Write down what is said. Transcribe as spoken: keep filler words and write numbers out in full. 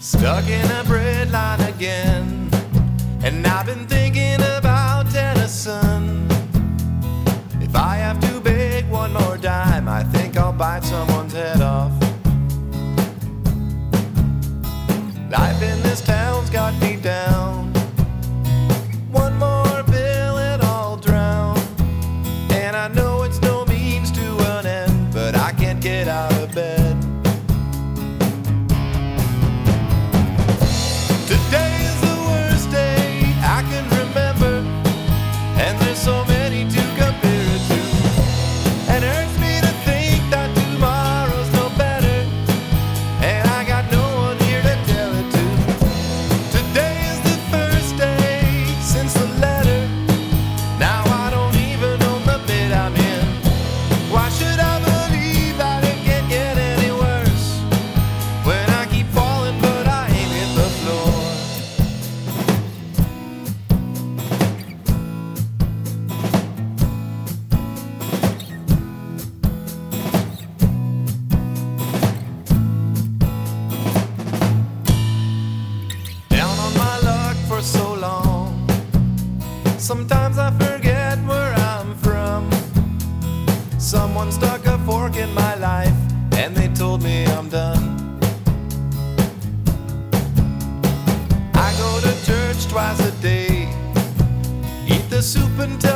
Stuck in a bread line again, and I've been thinking about Tennyson. If I have to beg one more dime, I think I'll bite someone's head off. Life in this town's got me down. One more bill and I'll drown. And I know it's no means to an end, but I can't get out of bed. Today is the worst day I can remember, and there's so many to compare it to. And it hurts me to think that tomorrow's no better, and I got no one here to tell it to. Today is the first day since the letter. Now I don't even own the bed I'm in. Why should I believe that it can't get any worse when I keep falling but I ain't hit the floor? Down on my luck for so long, sometimes I forget where I'm from. Someone stuck a fork in my life and they told me I'm done. I go to church twice a day, eat the soup and